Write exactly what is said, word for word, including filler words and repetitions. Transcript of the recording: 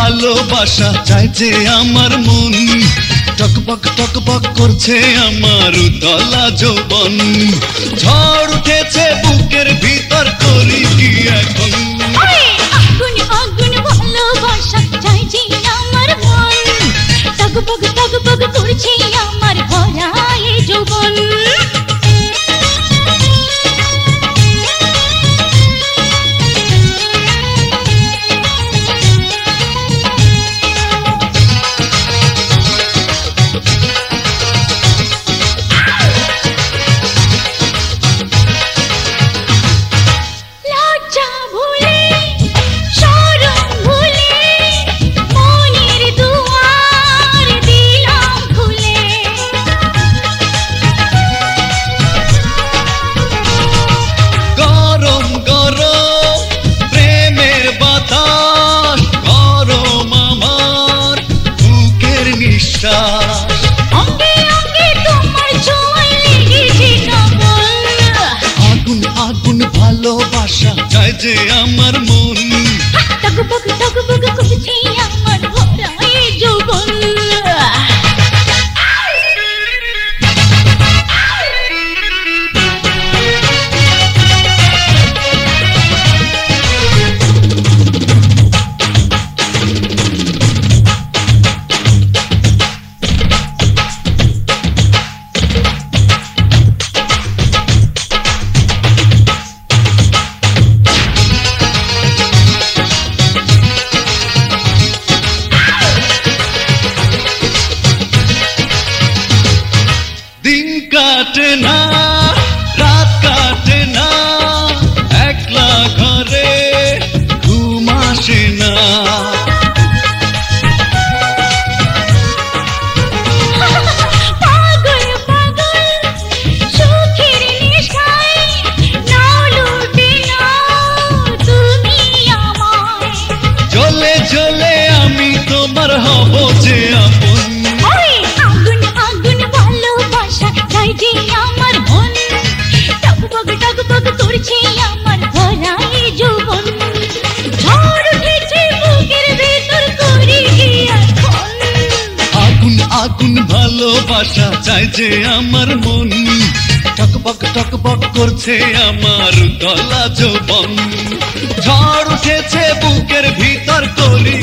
ভালোবাসা চাইছে আমার মন, টকবক টকবক করছে আমার উতলা যৌবন। ঝড় উঠেছে বুকের ভিতর, করি কি এখন? আগুন আগুন ভালোবাসা চাইছে আমার মন, টকবক টকবক করছে আমার ভরা এই যৌবন। আগুন আগুন ভালোবাসা চাইছে আমার মন, টকবক টকবক করছে আমার ভরা এই যৌবন। কাটে না রাত কাটে না, একলা ঘরে ঘুম আসে না। পাগল পাগল সুখের নেশায় নাও লুটে নাও তুমি আমায়। জ্বলে জ্বলে আমি তোমার হব যে আপন। আগুন আগুন ভালোবাসা চাইছে আমার মন, টকবক টকবক করছে আমার ভরা এই যৌবন। ঝড় উঠেছে বুকের ভেতর, করি কি এখন? আগুন আগুন ভালোবাসা চাইছে আমার মন, টকবক টকবক করছে আমার গলা যৌবন। ঝড় উঠেছে বুকের ভিতর, করি